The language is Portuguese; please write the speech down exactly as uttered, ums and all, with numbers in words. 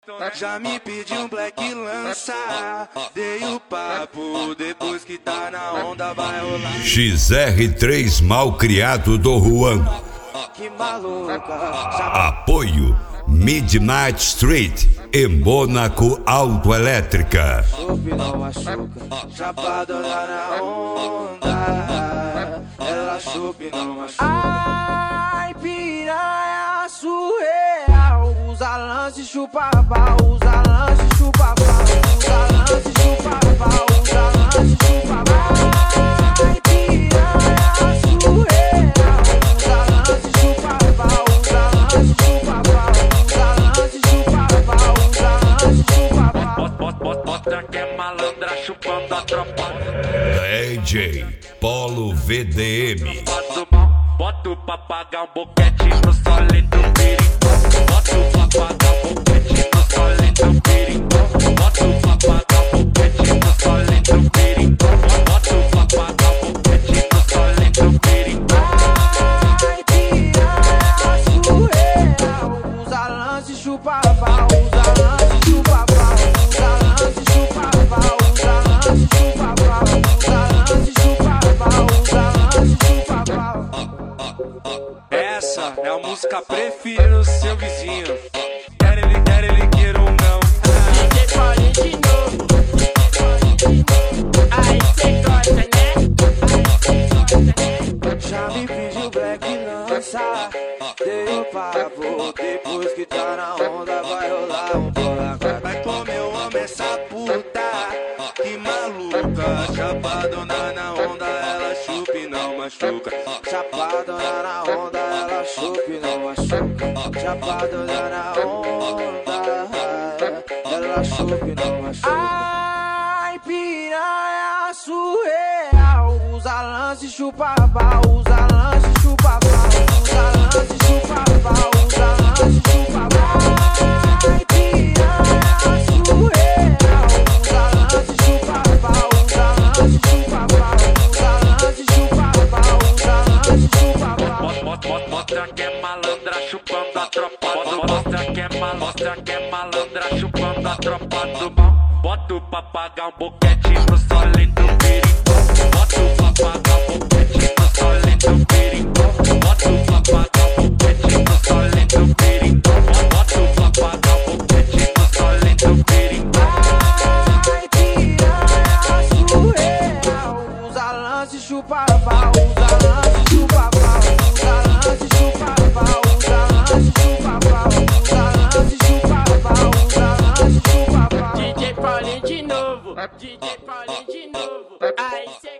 Já me pediu um black lança, dei o papo, depois que tá na onda vai rolar. X R três Malcriado do Juan. Que maluca. Apoio Midnight Street e Mônaco Autoelétrica. Chope não machuca, chapadona na onda. Ela chope não machuca. Ai, piranha surreal. Usa lance, chupa pau, usa lance, chupa pau, usa lance, chupa pau, usa lance, chupa pau. Ai, piranha surreal. Usa lance, chupa pau, usa lance, chupa pau, usa lance, chupa pau, usa lance, chupa pau. Bota que é malandra chupando a tropa. D J Polo V D M. Bota pra pagar um boquete no solinho do perigo. Bota pra pagar um boquete no solinho do perigo. Bota pra pagar um boquete no solinho do perigo. Bota pra pagar um boquete no solinho do perigo. Ai, piranha surreal. Usa lance, chupa pau, usa lance, chupa pau, usa lance, chupa pau, usa lance, chupa pau, usa lance, chupa pau, usa lance, chupa pau. Essa é a música preferida do seu vizinho. Quer ele, quer ele, queira ou não. D J Paulinho de novo. Aí cê gosta, né? Já me pediu black lança, dei o papo, depois que tá na onda vai rolar um bola. Vai comer o homem essa puta, que maluca. Chapadona na onda, ela chupa e não machuca. Chapadona na onda, ela chupa e não machuca. Chapadona na onda, ela chupa e não machuca. Ai, piranha surreal. Usa lance, chupa pau, usa lance, chupa pau, usa lance, chupa pau, usa lance, chupa pau. Ai, piranha surreal. Usa lance, chupa pau, usa lance, chupa pau, usa lance, chupa pau, usa lance, chupa pau. Mostra que é malandra chupando a tropa do mal. Mostra que é malandra, mostra que é malandra chupando a tropa do mal. Bota pra pagar um boquete no solinho do perigo. Bota pra pagar um boquete no solinho do perigo. Bota pra pagar um boquete no solinho do perigo. Bota pra pagar um boquete no solinho do perigo. Ai, piranha surreal. Usa lance, chupa pau, usa lance, chupa pau, usa lance, chupa pau, usa lance, chupa pau, usa lance, chupa pau, usa lance, chupa pau. D J Paulinho de novo. D J Paulinho de novo. Aí cê